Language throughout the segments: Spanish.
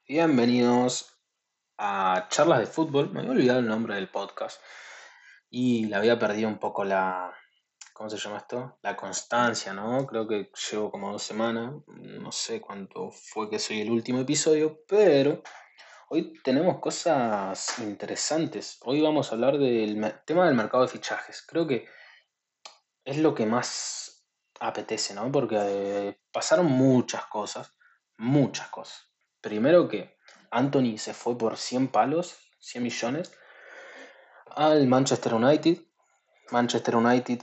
Bienvenidos a Charlas de Fútbol. Me había olvidado el nombre del podcast y le había perdido un poco ¿cómo se llama esto? La constancia, ¿no? Creo que llevo como 2 semanas. No sé cuánto fue que soy el último episodio, pero hoy tenemos cosas interesantes. Hoy vamos a hablar del tema del mercado de fichajes. Creo que es lo que más apetece, ¿no? Porque pasaron muchas cosas, muchas cosas. Primero que Anthony se fue por 100 palos, 100 millones, al Manchester United. Manchester United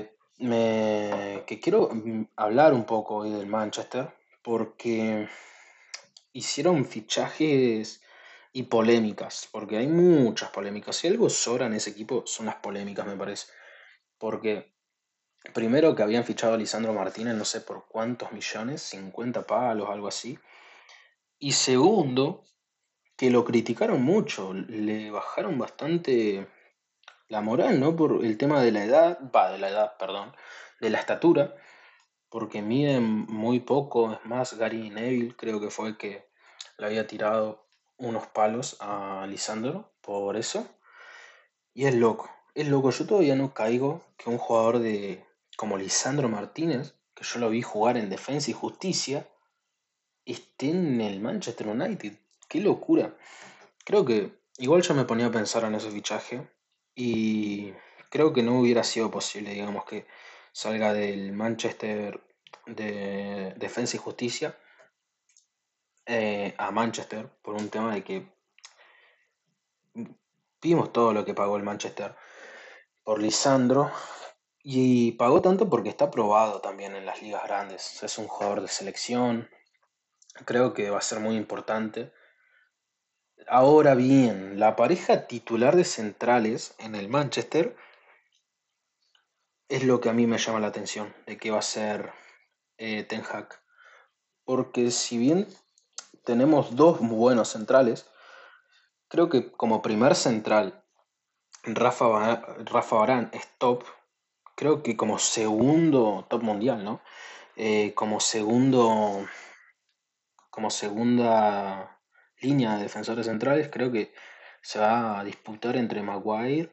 que quiero hablar un poco hoy del Manchester, porque hicieron fichajes y polémicas, porque hay muchas polémicas. Si algo sobra en ese equipo son las polémicas, me parece. Porque primero que habían fichado a Lisandro Martínez, no sé por cuántos millones, 50 palos, algo así. Y segundo, que lo criticaron mucho, le bajaron bastante la moral, ¿no? Por el tema de la edad, perdón, de la estatura, porque miden muy poco. Es más, Gary Neville creo que fue el que le había tirado unos palos a Lisandro por eso. Y es loco, yo todavía no caigo que un jugador como Lisandro Martínez, que yo lo vi jugar en Defensa y Justicia, esté en el Manchester United. Qué locura. Creo que igual yo me ponía a pensar en ese fichaje y creo que no hubiera sido posible, digamos, que salga del Manchester de Defensa y Justicia a Manchester por un tema de que vimos todo lo que pagó el Manchester por Lisandro. Y pagó tanto porque está probado también en las ligas grandes. Es un jugador de selección. Creo que va a ser muy importante. Ahora bien, la pareja titular de centrales en el Manchester es lo que a mí me llama la atención de qué va a ser Ten Hag. Porque si bien tenemos dos buenos centrales, creo que como primer central Rafa Varane es top. Creo que como segundo top mundial, ¿no? Como segundo como segunda línea de defensores centrales, creo que se va a disputar entre Maguire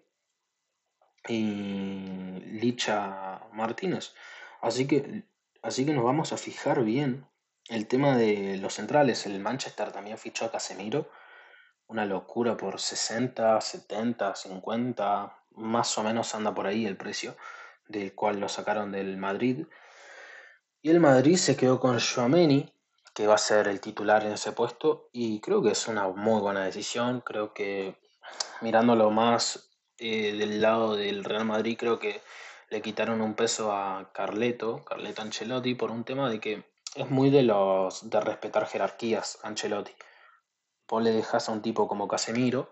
y Licha Martínez. Así que, así que nos vamos a fijar bien el tema de los centrales. El Manchester también fichó a Casemiro, una locura por 60, 70, 50, más o menos anda por ahí el precio, del cual lo sacaron del Madrid. Y el Madrid se quedó con Tchouaméni, que va a ser el titular en ese puesto, y creo que es una muy buena decisión. Creo que mirándolo más del lado del Real Madrid, creo que le quitaron un peso a Carleto Ancelotti, por un tema de que es muy de respetar jerarquías, Ancelotti. Vos le dejas a un tipo como Casemiro,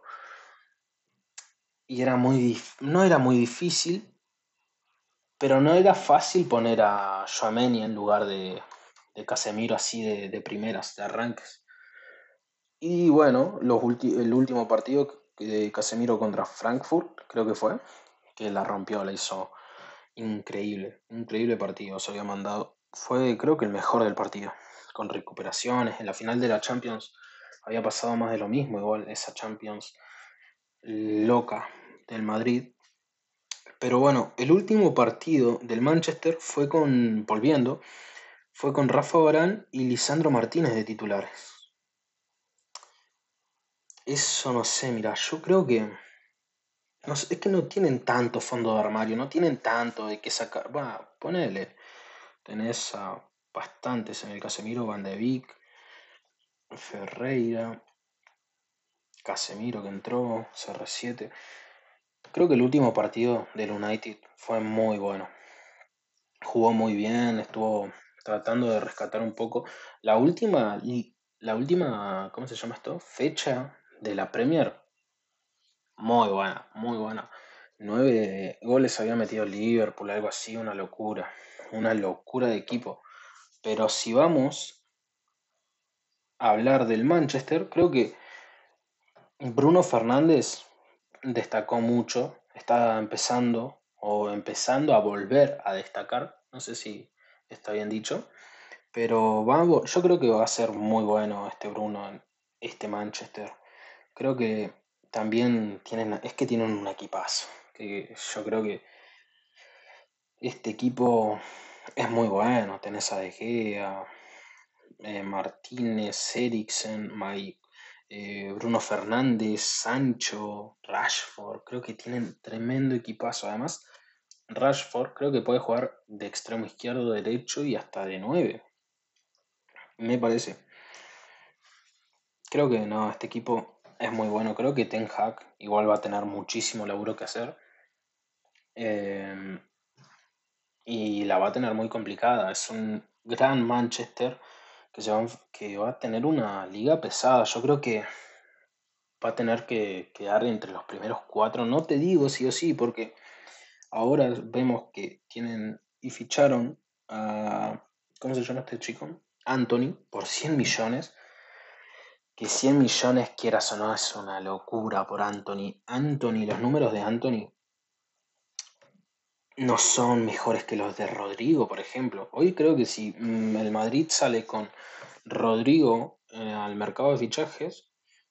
y no era muy difícil, pero no era fácil poner a Tchouaméni en lugar de Casemiro así de primeras, de arranques. Y bueno, el último partido de Casemiro contra Frankfurt, creo que fue, que la rompió, la hizo increíble, increíble partido. Se había mandado, fue creo que el mejor del partido, con recuperaciones. En la final de la Champions había pasado más de lo mismo, igual esa Champions loca del Madrid. Pero bueno, el último partido del Manchester fue con Rafa Varane y Lisandro Martínez de titulares. Eso no sé, mira, yo creo que no sé, es que no tienen tanto fondo de armario, no tienen tanto de qué sacar. Va, ponele, tenés a bastantes en el Casemiro, Van de Beek, Ferreira, Casemiro que entró, CR7. Creo que el último partido del United fue muy bueno. Jugó muy bien, estuvo tratando de rescatar un poco. La última, ¿cómo se llama esto? Fecha de la Premier, muy buena, muy buena. 9 goles había metido Liverpool, algo así, una locura de equipo. Pero si vamos a hablar del Manchester, creo que Bruno Fernández destacó mucho, está empezando a volver a destacar, no sé si está bien dicho. Pero yo creo que va a ser muy bueno este Bruno este Manchester. Creo que también tienen un equipazo. Que yo creo que este equipo es muy bueno. Tenés a De Gea, Martínez, Eriksen, Bruno Fernández, Sancho, Rashford. Creo que tienen tremendo equipazo. Además, Rashford creo que puede jugar de extremo izquierdo, derecho y hasta de 9. Me parece. Creo que no, este equipo es muy bueno. Creo que Ten Hag igual va a tener muchísimo laburo que hacer. eh, y la va a tener muy complicada. Es un gran Manchester que va a tener una liga pesada. Yo creo que va a tener que quedar entre los primeros 4. No te digo sí o sí, porque ahora vemos que tienen y ficharon a, ¿cómo se llama este chico? Anthony, por 100 millones. Que 100 millones, quieras o no, es una locura por Anthony. Anthony, los números de Anthony no son mejores que los de Rodrigo, por ejemplo. Hoy creo que si el Madrid sale con Rodrigo al mercado de fichajes,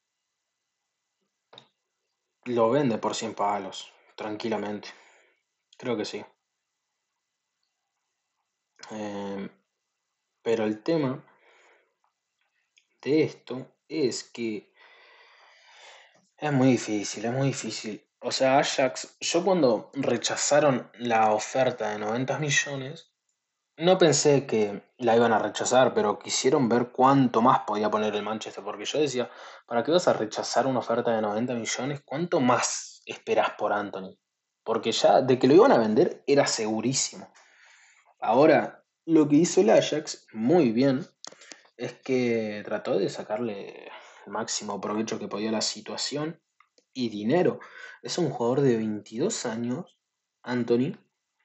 lo vende por 100 palos, tranquilamente. Creo que sí. Eh, pero el tema de esto es que es muy difícil, es muy difícil. O sea, Ajax, yo cuando rechazaron la oferta de 90 millones, no pensé que la iban a rechazar, pero quisieron ver cuánto más podía poner el Manchester, porque yo decía, ¿para qué vas a rechazar una oferta de 90 millones? ¿Cuánto más esperás por Anthony? Porque ya de que lo iban a vender era segurísimo. Ahora, lo que hizo el Ajax, muy bien, es que trató de sacarle el máximo provecho que podía a la situación y dinero. Es un jugador de 22 años, Anthony,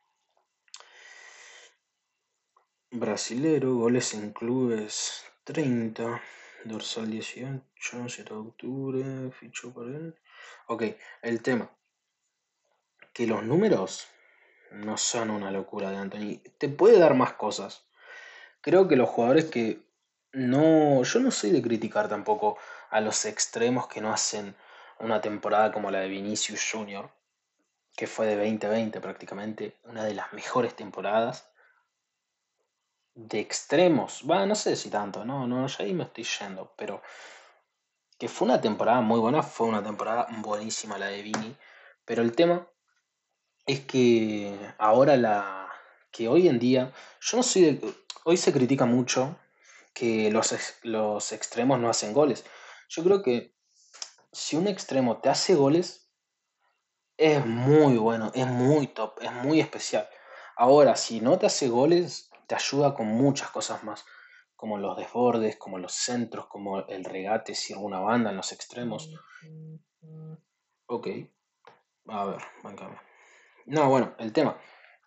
brasilero, goles en clubes 30, dorsal 18, 7 de octubre, fichó por él. Ok, el tema, que los números no son una locura de Anthony. Te puede dar más cosas. Creo que los jugadores que no, yo no soy de criticar tampoco a los extremos que no hacen una temporada como la de Vinicius Junior, que fue de 2020 prácticamente, una de las mejores temporadas de extremos. Va, no sé si tanto, no, ya ahí me estoy yendo, pero que fue una temporada muy buena, fue una temporada buenísima la de Vini, pero el tema es que que hoy en día, yo no soy hoy se critica mucho que los extremos no hacen goles. Yo creo que si un extremo te hace goles, es muy bueno, es muy top, es muy especial. Ahora, si no te hace goles, te ayuda con muchas cosas más, como los desbordes, como los centros, como el regate, si alguna banda en los extremos. Ok, a ver, bancame. No, bueno, el tema.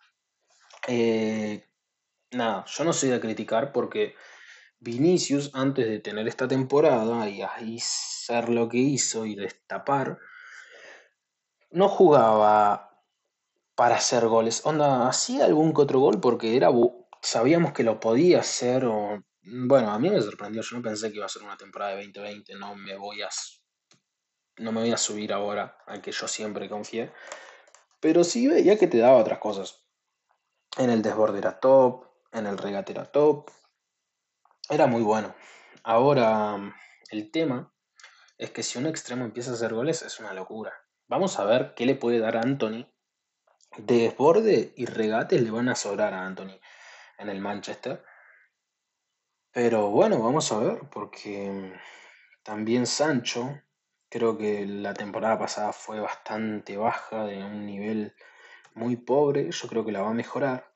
Eh, nada, yo no soy de criticar porque Vinicius, antes de tener esta temporada y ahí ser lo que hizo y destapar, no jugaba para hacer goles. Onda, hacía algún que otro gol porque sabíamos que lo podía hacer. Bueno, a mí me sorprendió. Yo no pensé que iba a ser una temporada de 2020. No me voy a subir ahora al que yo siempre confié. Pero sí veía que te daba otras cosas. En el desborde era top, en el regate era top. Era muy bueno. Ahora, el tema es que si un extremo empieza a hacer goles es una locura. Vamos a ver qué le puede dar a Anthony. De desborde y regates le van a sobrar a Anthony en el Manchester. Pero bueno, vamos a ver, porque también Sancho, creo que la temporada pasada fue bastante baja, de un nivel muy pobre. Yo creo que la va a mejorar.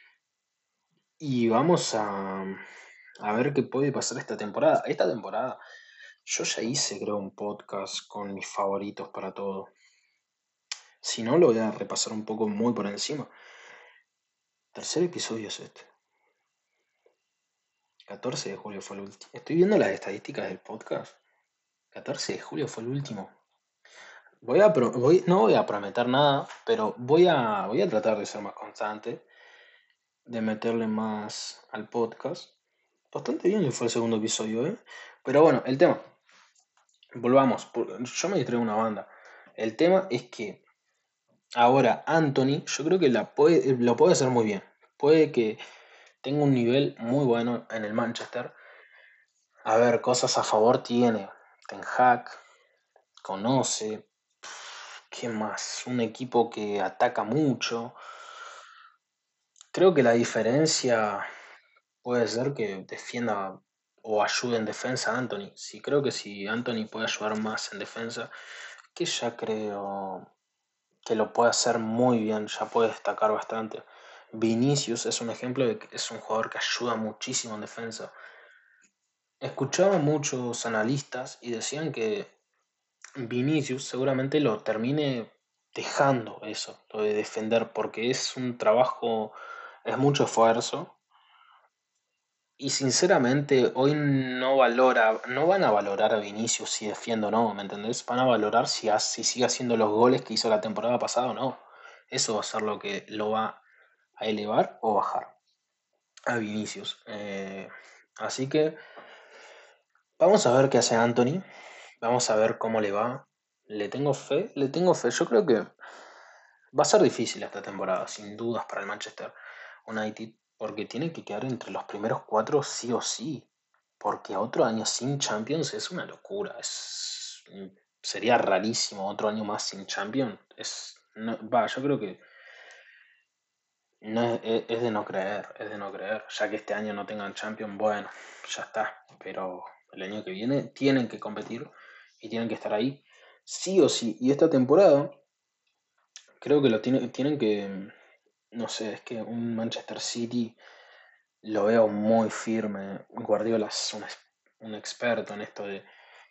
Y a ver qué puede pasar esta temporada. Esta temporada yo ya hice, creo, un podcast con mis favoritos para todo. Si no, lo voy a repasar un poco muy por encima. Tercer episodio es este. 14 de julio fue el último. Estoy viendo las estadísticas del podcast. 14 de julio fue el último. No voy a prometer nada, pero voy a tratar de ser más constante, de meterle más al podcast. Bastante bien le fue el segundo episodio, ¿eh? Pero bueno, el tema. Volvamos, yo me distraigo una banda. El tema es que ahora Anthony, yo creo que lo puede hacer muy bien. Puede que tenga un nivel muy bueno en el Manchester. A ver, cosas a favor tiene. Ten Hag, conoce. ¿Qué más? Un equipo que ataca mucho. Creo que la diferencia puede ser que defienda o ayude en defensa a Anthony. Sí, creo que si Anthony puede ayudar más en defensa, que ya creo que lo puede hacer muy bien, ya puede destacar bastante. Vinicius es un ejemplo de que es un jugador que ayuda muchísimo en defensa. Escuchaba a muchos analistas y decían que Vinicius seguramente lo termine dejando eso, lo de defender, porque es un trabajo, es mucho esfuerzo. Y sinceramente, hoy no van a valorar a Vinicius si defiende o no, ¿me entendés? Van a valorar si sigue haciendo los goles que hizo la temporada pasada o no. Eso va a ser lo que lo va a elevar o bajar a Vinicius. Así que vamos a ver qué hace Anthony. Vamos a ver cómo le va. Le tengo fe, le tengo fe. Yo creo que va a ser difícil esta temporada, sin dudas, para el Manchester United, porque tienen que quedar entre los primeros cuatro sí o sí. Porque otro año sin Champions es una locura. Sería rarísimo otro año más sin Champions. Yo creo que no es de no creer, es de no creer. Ya que este año no tengan Champions, bueno, ya está. Pero el año que viene tienen que competir y tienen que estar ahí sí o sí. Y esta temporada creo que tienen que, no sé, es que un Manchester City lo veo muy firme. Guardiola es un experto en esto de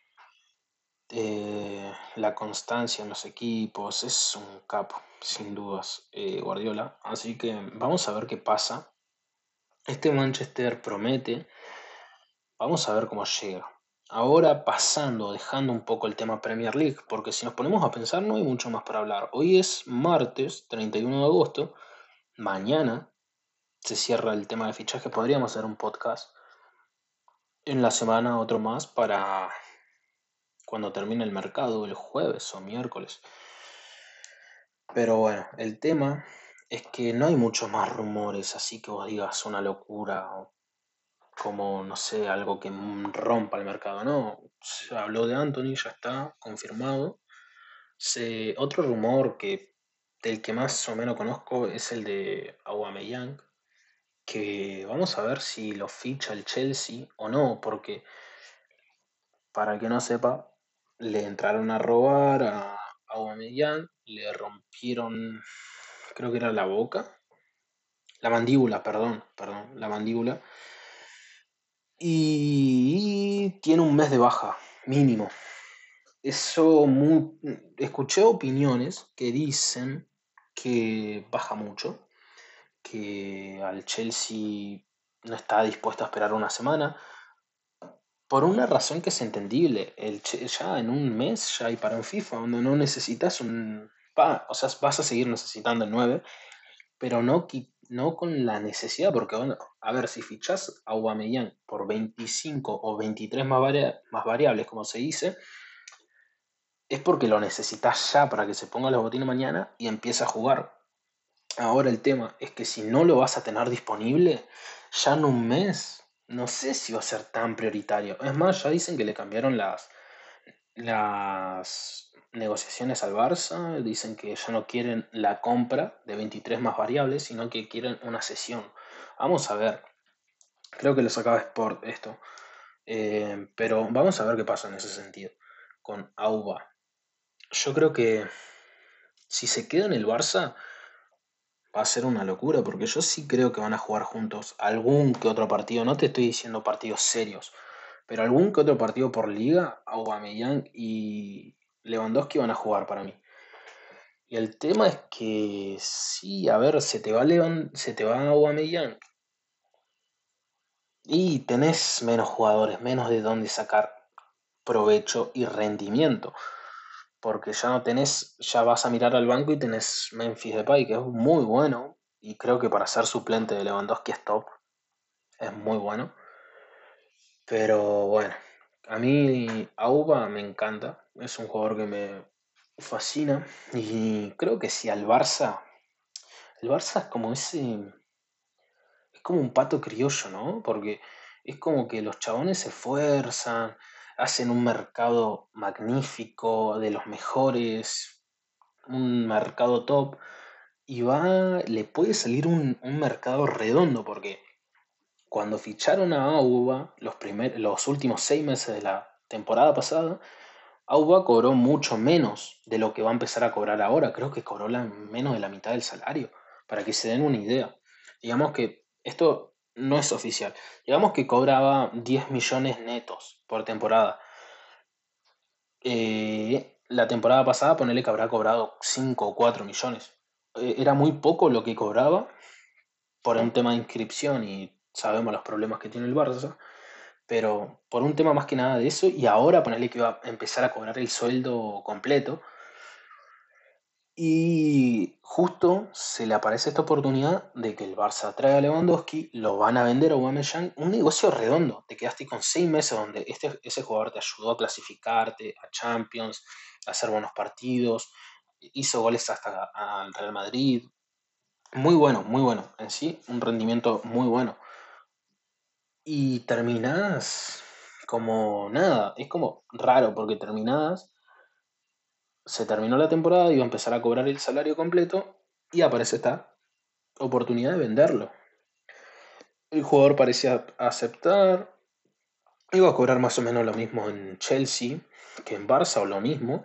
la constancia en los equipos. Es un capo, sin dudas, Guardiola. Así que vamos a ver qué pasa. Este Manchester promete. Vamos a ver cómo llega. Ahora pasando, dejando un poco el tema Premier League, porque si nos ponemos a pensar no hay mucho más para hablar. Hoy es martes 31 de agosto. Mañana se cierra el tema de fichaje. Podríamos hacer un podcast en la semana, otro más, para cuando termine el mercado, el jueves o miércoles. Pero bueno, el tema es que no hay muchos más rumores, así que vos digas una locura, o como, no sé, algo que rompa el mercado. No, se habló de Anthony, ya está confirmado. Otro rumor del que más o menos conozco es el de Aubameyang, que vamos a ver si lo ficha el Chelsea o no, porque para el que no sepa, le entraron a robar a Aubameyang, le rompieron, creo que era la boca, la mandíbula, perdón, la mandíbula, y tiene un mes de baja, mínimo. Escuché opiniones que dicen que baja mucho, que al Chelsea no está dispuesto a esperar una semana, por una razón que es entendible. Ya en un mes ya hay para un FIFA, donde no necesitas o sea, vas a seguir necesitando el 9, pero no con la necesidad, porque bueno, a ver, si fichás a Aubameyang por 25 o 23 más variables, como se dice, es porque lo necesitas ya para que se ponga los botines mañana y empiece a jugar. Ahora el tema es que si no lo vas a tener disponible, ya en un mes, no sé si va a ser tan prioritario. Es más, ya dicen que le cambiaron las negociaciones al Barça, dicen que ya no quieren la compra de 23 más variables, sino que quieren una cesión. Vamos a ver, creo que lo sacaba Sport esto. Pero vamos a ver qué pasa en ese sentido con Auba. Yo creo que si se queda en el Barça va a ser una locura, porque yo sí creo que van a jugar juntos algún que otro partido. No te estoy diciendo partidos serios, pero algún que otro partido por liga, Aubameyang y Lewandowski van a jugar para mí. Y el tema es que sí, a ver, se te va Aubameyang y tenés menos jugadores, menos de dónde sacar provecho y rendimiento. Porque ya no tenés, ya vas a mirar al banco y tenés Memphis Depay, que es muy bueno, y creo que para ser suplente de Lewandowski es top, es muy bueno. Pero bueno, A mí, Auba me encanta, es un jugador que me fascina y creo que si al Barça, el Barça es como es como un pato criollo, ¿no? Porque es como que los chabones se esfuerzan, hacen un mercado magnífico, de los mejores, un mercado top, y le puede salir un mercado redondo, porque cuando ficharon a Auba, los últimos 6 meses de la temporada pasada, Auba cobró mucho menos de lo que va a empezar a cobrar ahora. Creo que cobró menos de la mitad del salario, para que se den una idea. Digamos que esto no es oficial. Digamos que cobraba 10 millones netos por temporada. La temporada pasada, ponele que habrá cobrado 5 o 4 millones. Era muy poco lo que cobraba por un tema de inscripción y sabemos los problemas que tiene el Barça, pero por un tema más que nada de eso y ahora ponerle que iba a empezar a cobrar el sueldo completo y justo se le aparece esta oportunidad de que el Barça trae a Lewandowski, lo van a vender a Aubameyang, un negocio redondo. Te quedaste con 6 meses donde ese jugador te ayudó a clasificarte a Champions, a hacer buenos partidos, hizo goles hasta al Real Madrid. Muy bueno. En sí, un rendimiento muy bueno. Y terminás como nada, es como raro porque se terminó la temporada, iba a empezar a cobrar el salario completo y aparece esta oportunidad de venderlo. El jugador parecía aceptar, iba a cobrar más o menos lo mismo en Chelsea que en Barça o lo mismo.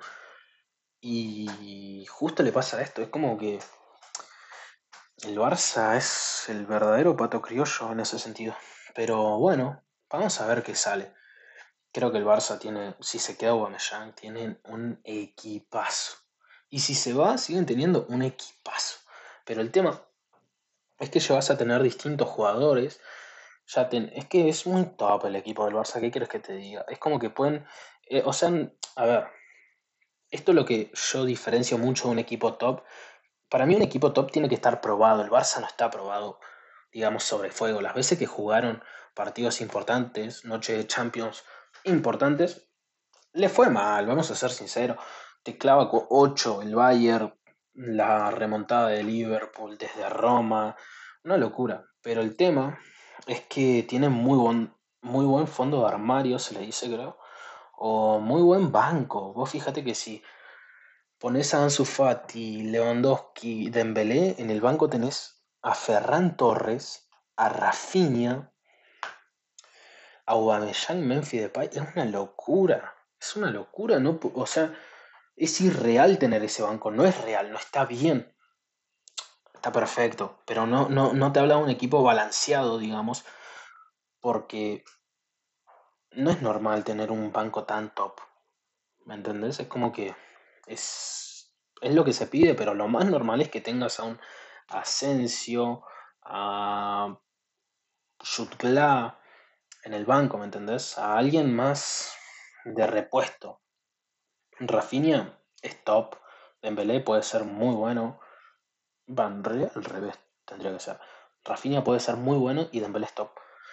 Y justo le pasa esto, es como que el Barça es el verdadero pato criollo en ese sentido. Pero bueno, vamos a ver qué sale. Creo que el Barça tiene, si se queda Aubameyang, tienen un equipazo. Y si se va, siguen teniendo un equipazo. Pero el tema es que ya vas a tener distintos jugadores. Es que es muy top el equipo del Barça, ¿qué quieres que te diga? Es como que pueden, o sea, a ver, esto es lo que yo diferencio mucho de un equipo top. Para mí un equipo top tiene que estar probado. El Barça no está probado, digamos, sobre fuego. Las veces que jugaron partidos importantes, noches de Champions importantes, le fue mal, vamos a ser sinceros. Te clava con 8 el Bayern, la remontada de Liverpool desde Roma, una locura. Pero el tema es que tienen muy buen fondo de armario, se le dice, creo, o muy buen banco. Vos fíjate que si pones a Ansu Fati, Lewandowski, Dembélé, en el banco tenés a Ferran Torres, a Rafinha, Aubameyang, Memphis Depay, es una locura, ¿no? O sea, es irreal tener ese banco, no es real, no está bien, está perfecto, pero no te habla de un equipo balanceado, digamos, porque no es normal tener un banco tan top, ¿me entendés? Es como que es lo que se pide, pero lo más normal es que tengas a un Asensio, a Jutgla en el banco, ¿me entendés? A alguien más de repuesto. Rafinha es top. Dembélé puede ser muy bueno. Al revés, tendría que ser. Rafinha puede ser muy bueno y Dembélé es top.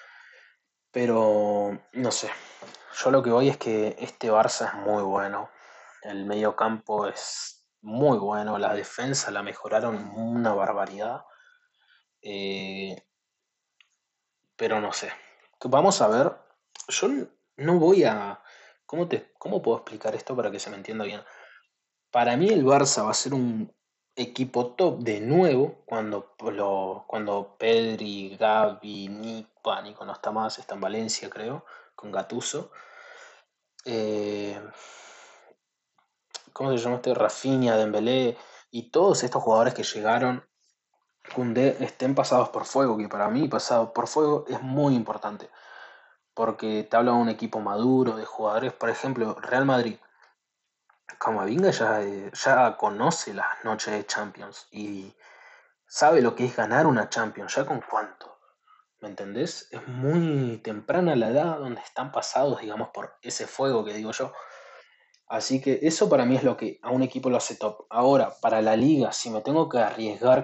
Pero no sé. Yo lo que voy es que este Barça es muy bueno. El mediocampo es muy bueno. La defensa la mejoraron una barbaridad. Eh, pero no sé. Vamos a ver. Yo no voy a. ¿Cómo puedo explicar esto para que se me entienda bien? Para mí el Barça va a ser un equipo top de nuevo cuando Pedri, Gavi, Nico no está más, está en Valencia creo, con Gattuso. Eh, ¿Cómo se llama este? Rafinha, Dembélé y todos estos jugadores que llegaron, Koundé, estén pasados por fuego, que para mí pasado por fuego es muy importante, porque te habla de un equipo maduro, de jugadores, por ejemplo, Real Madrid. Camavinga ya conoce las noches de Champions y sabe lo que es ganar una Champions, ya con cuánto, ¿me entendés? Es muy temprana la edad donde están pasados, digamos, por ese fuego que digo yo. Así que eso para mí es lo que a un equipo lo hace top. Ahora, para la liga, si me tengo que arriesgar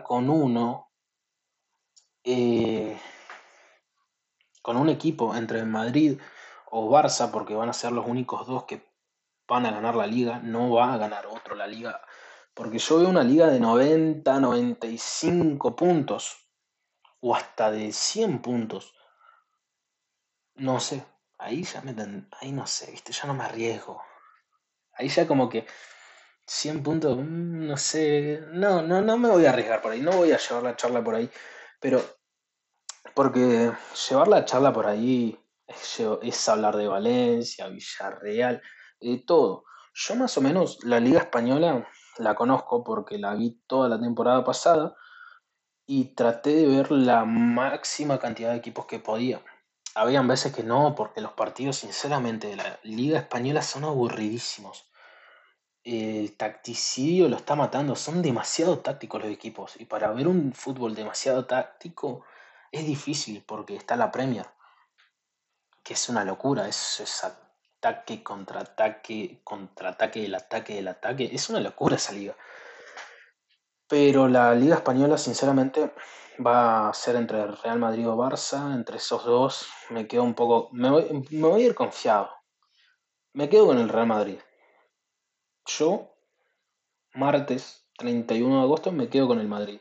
eh, con un equipo entre el Madrid o Barça, porque van a ser los únicos dos que van a ganar la liga, no va a ganar otro la liga, porque yo veo una liga de 90, 95 puntos, o hasta de 100 puntos, no sé, ahí no sé, viste, ya no me arriesgo, ahí ya como que 100 puntos, no sé, no me voy a arriesgar por ahí, no voy a llevar la charla por ahí, pero porque llevar la charla por ahí es hablar de Valencia, Villarreal, de todo. Yo más o menos la Liga Española la conozco porque la vi toda la temporada pasada y traté de ver la máxima cantidad de equipos que podía. Habían veces que no, porque los partidos, sinceramente, de la Liga Española son aburridísimos. El tacticidio lo está matando, son demasiado tácticos los equipos. Y para ver un fútbol demasiado táctico es difícil porque está la Premier, que es una locura, es ataque, contraataque, contraataque del ataque del ataque. Es una locura esa liga. Pero la Liga Española, sinceramente, va a ser entre Real Madrid o Barça. Entre esos dos me quedo un poco. Me voy a ir confiado. Me quedo con el Real Madrid. Yo, martes 31 de agosto, me quedo con el Madrid.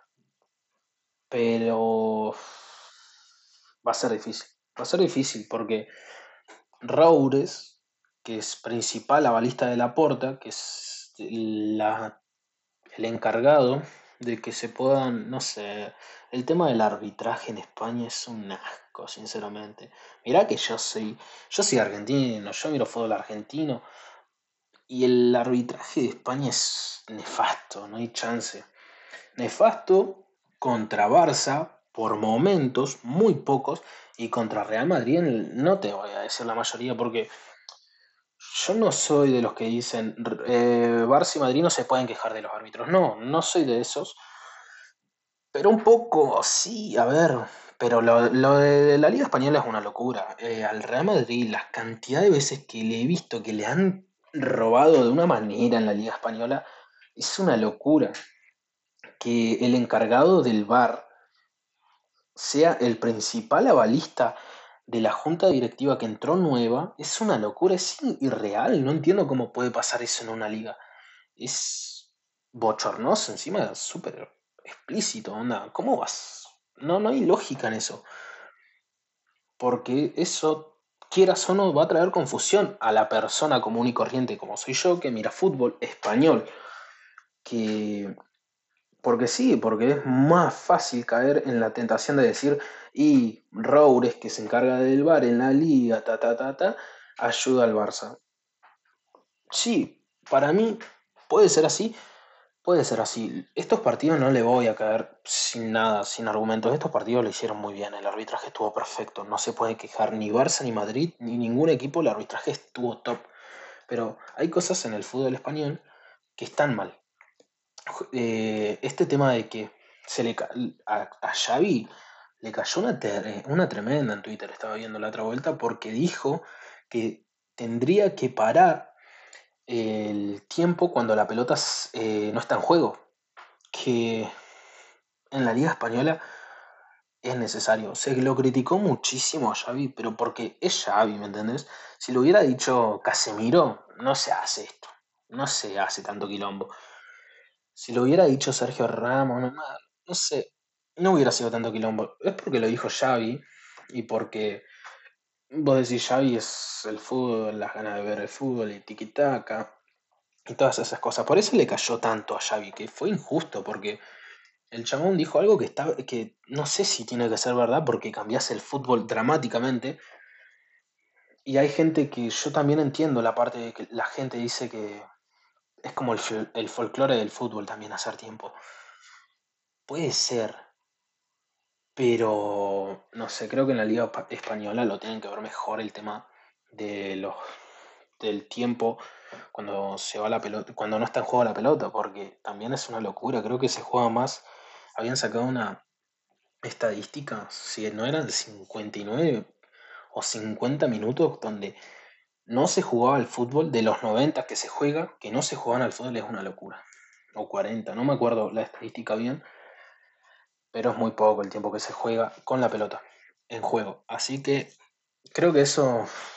Pero va a ser difícil. Va a ser difícil porque Roures, que es principal avalista de Laporta, que es el encargado de que se puedan, no sé, el tema del arbitraje en España es un asco, sinceramente. Mirá que yo soy argentino, yo miro fútbol argentino y el arbitraje de España es nefasto, no hay chance. Nefasto contra Barça por momentos, muy pocos, y contra Real Madrid no te voy a decir la mayoría porque yo no soy de los que dicen Barça y Madrid no se pueden quejar de los árbitros. No, no soy de esos. Pero un poco, sí, a ver. Pero lo de la Liga Española es una locura. Al Real Madrid, la cantidad de veces que le he visto que le han robado de una manera en la Liga Española es una locura. Que el encargado del VAR sea el principal avalista de la junta directiva que entró nueva, es una locura, es irreal. No entiendo cómo puede pasar eso en una liga. Es bochornoso, encima súper explícito, onda. ¿Cómo vas? No hay lógica en eso. Porque eso, quieras o no, va a traer confusión a la persona común y corriente como soy yo, que mira fútbol español. Que porque sí, porque es más fácil caer en la tentación de decir, y Roures, que se encarga del VAR en la liga, ayuda al Barça. Sí, para mí puede ser así, puede ser así. Estos partidos no le voy a caer sin nada, sin argumentos. Estos partidos lo hicieron muy bien, el arbitraje estuvo perfecto. No se puede quejar ni Barça, ni Madrid, ni ningún equipo, el arbitraje estuvo top. Pero hay cosas en el fútbol español que están mal. Este tema de que a Xavi le cayó una tremenda en Twitter, estaba viendo la otra vuelta, porque dijo que tendría que parar el tiempo cuando la pelota no está en juego, que en la Liga Española es necesario. Se lo criticó muchísimo a Xavi, pero porque es Xavi, ¿me entendés? Si lo hubiera dicho Casemiro, no se hace esto, no se hace tanto quilombo. Si lo hubiera dicho Sergio Ramos, no sé, no hubiera sido tanto quilombo. Es porque lo dijo Xavi y porque vos decís Xavi es el fútbol, las ganas de ver el fútbol y tiki-taka y todas esas cosas. Por eso le cayó tanto a Xavi, que fue injusto porque el chabón dijo algo que no sé si tiene que ser verdad porque cambiase el fútbol dramáticamente. Y hay gente que yo también entiendo la parte de que la gente dice que es como el folclore del fútbol también hacer tiempo. Puede ser, pero no sé, creo que en la Liga Española lo tienen que ver mejor el tema de del tiempo cuando se va la pelota, cuando no está en juego la pelota, porque también es una locura, creo que se juega más, habían sacado una estadística, si no eran 59 o 50 minutos donde no se jugaba al fútbol, de los 90 que se juega, que no se jugaban al fútbol es una locura. O 40, no me acuerdo la estadística bien, pero es muy poco el tiempo que se juega con la pelota en juego. Así que creo que eso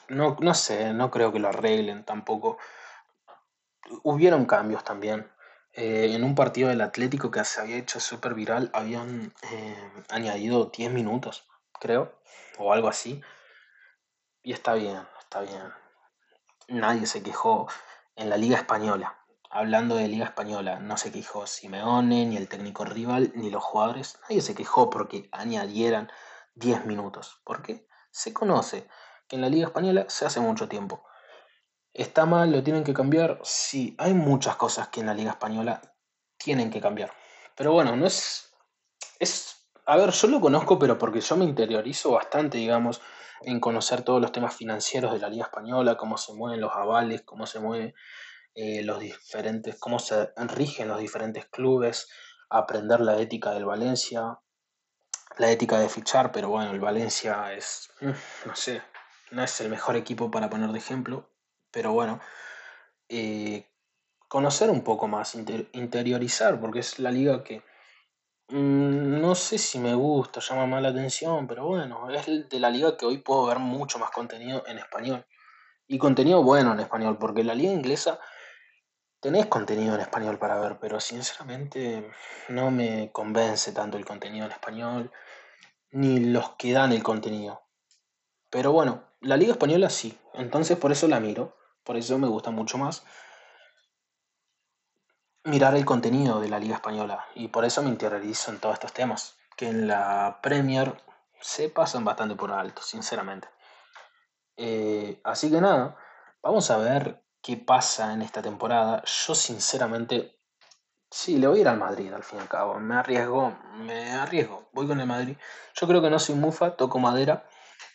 no sé, no creo que lo arreglen tampoco. Hubieron cambios también. En un partido del Atlético que se había hecho súper viral, habían añadido 10 minutos, creo, o algo así. Y está bien, está bien. Nadie se quejó en la Liga Española. Hablando de Liga Española, no se quejó Simeone, ni el técnico rival, ni los jugadores. Nadie se quejó porque añadieran 10 minutos. ¿Por qué? Se conoce que en la Liga Española se hace mucho tiempo. ¿Está mal? ¿Lo tienen que cambiar? Sí, hay muchas cosas que en la Liga Española tienen que cambiar. Pero bueno, no es... A ver, yo lo conozco, pero porque yo me interiorizo bastante, digamos, en conocer todos los temas financieros de la Liga Española, cómo se mueven los avales, cómo se mueven los diferentes, cómo se rigen los diferentes clubes, aprender la ética del Valencia, la ética de fichar, pero bueno, el Valencia es, no sé, no es el mejor equipo para poner de ejemplo, pero bueno, eh, conocer un poco más, interiorizar, porque es la liga que no sé si me gusta, llama más la atención, pero bueno, es de la liga que hoy puedo ver mucho más contenido en español. Y contenido bueno en español, porque la liga inglesa tenés contenido en español para ver, pero sinceramente no me convence tanto el contenido en español, ni los que dan el contenido. Pero bueno, la liga española sí, entonces por eso la miro, por eso me gusta mucho más mirar el contenido de la Liga Española y por eso me interiorizo en todos estos temas, que en la Premier se pasan bastante por alto, sinceramente. Así que nada, vamos a ver qué pasa en esta temporada. Yo sinceramente, sí, le voy a ir al Madrid al fin y al cabo. Me arriesgo, voy con el Madrid. Yo creo que no soy mufa, toco madera,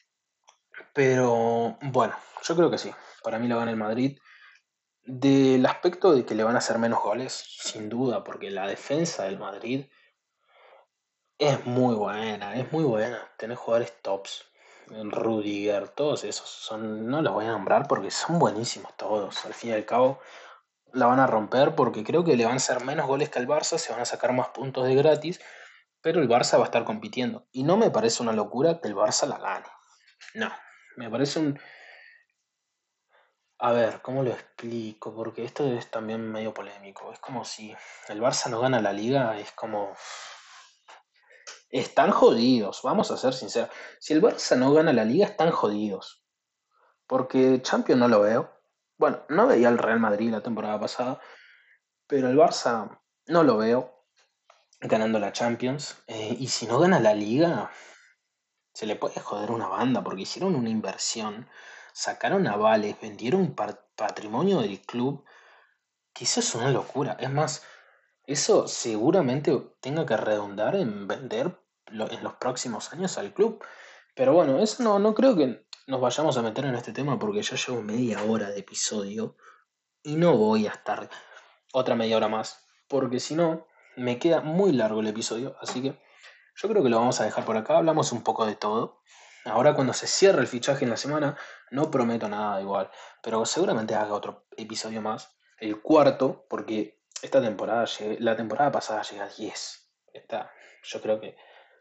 pero bueno, yo creo que sí. Para mí lo gana el Madrid. Del aspecto de que le van a hacer menos goles, sin duda, porque la defensa del Madrid es muy buena, es muy buena. Tenés jugadores tops. Rudiger, todos esos son, no los voy a nombrar porque son buenísimos todos. Al fin y al cabo la van a romper porque creo que le van a hacer menos goles que al Barça, se van a sacar más puntos de gratis, pero el Barça va a estar compitiendo. Y no me parece una locura que el Barça la gane. No, me parece un... A ver, ¿cómo lo explico? Porque esto es también medio polémico. Es como si el Barça no gana la liga, es como... Están jodidos, vamos a ser sinceros. Si el Barça no gana la liga, están jodidos. Porque Champions no lo veo. Bueno, no veía al Real Madrid la temporada pasada, pero el Barça no lo veo ganando la Champions. Y si no gana la liga, se le puede joder una banda, porque hicieron una inversión, sacaron avales, vendieron patrimonio del club, que eso es una locura. Es más, eso seguramente tenga que redundar en vender en los próximos años al club. Pero bueno, eso no creo que nos vayamos a meter en este tema porque ya llevo media hora de episodio y no voy a estar otra media hora más, porque si no, me queda muy largo el episodio, así que yo creo que lo vamos a dejar por acá, hablamos un poco de todo. Ahora cuando se cierre el fichaje en la semana, no prometo nada igual, pero seguramente haga otro episodio más, el cuarto, porque esta temporada, la temporada pasada llega a 10. Yo creo que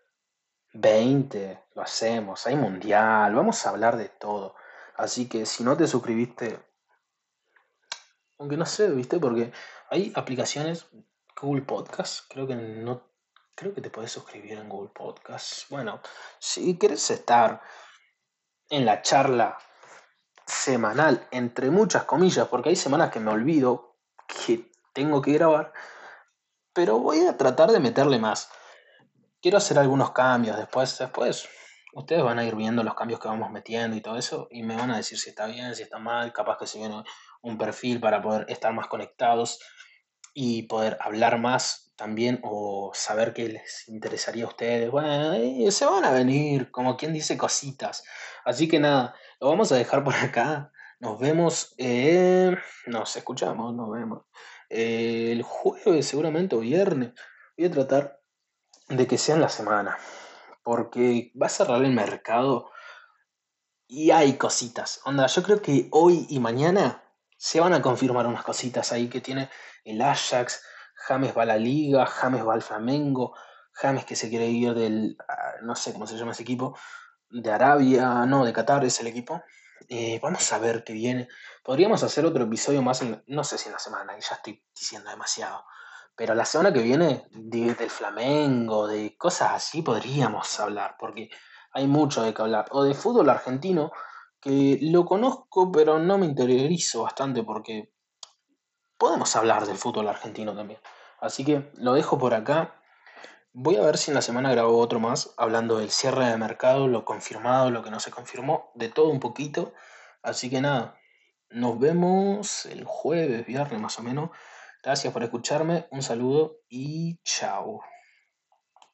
20 lo hacemos, hay mundial, vamos a hablar de todo. Así que si no te suscribiste, aunque no sé, ¿viste? Porque hay aplicaciones, Google Podcast, creo que no, creo que te puedes suscribir en Google Podcast. Bueno, si quieres estar en la charla semanal, entre muchas comillas, porque hay semanas que me olvido que tengo que grabar, pero voy a tratar de meterle más. Quiero hacer algunos cambios después ustedes van a ir viendo los cambios que vamos metiendo y todo eso, y me van a decir si está bien, si está mal, capaz que se viene un perfil para poder estar más conectados y poder hablar más también o saber qué les interesaría a ustedes. Bueno, se van a venir, como quien dice, cositas. Así que nada, lo vamos a dejar por acá. Nos vemos, nos escuchamos, nos vemos. El jueves seguramente o viernes. Voy a tratar de que sea en la semana, porque va a cerrar el mercado y hay cositas. Onda, yo creo que hoy y mañana se van a confirmar unas cositas ahí que tiene el Ajax. James va a la Liga, James va al Flamengo, James que se quiere ir del, no sé cómo se llama ese equipo, de Arabia, no, de Qatar es el equipo. Vamos a ver qué viene. Podríamos hacer otro episodio más, no sé si en la semana, y ya estoy diciendo demasiado. Pero la semana que viene, del Flamengo, de cosas así, podríamos hablar, porque hay mucho de qué hablar. O de fútbol argentino, que lo conozco, pero no me interiorizo bastante, porque podemos hablar del fútbol argentino también. Así que lo dejo por acá. Voy a ver si en la semana grabo otro más, hablando del cierre de mercado, lo confirmado, lo que no se confirmó, de todo un poquito. Así que nada, nos vemos el jueves, viernes más o menos. Gracias por escucharme, un saludo y chao.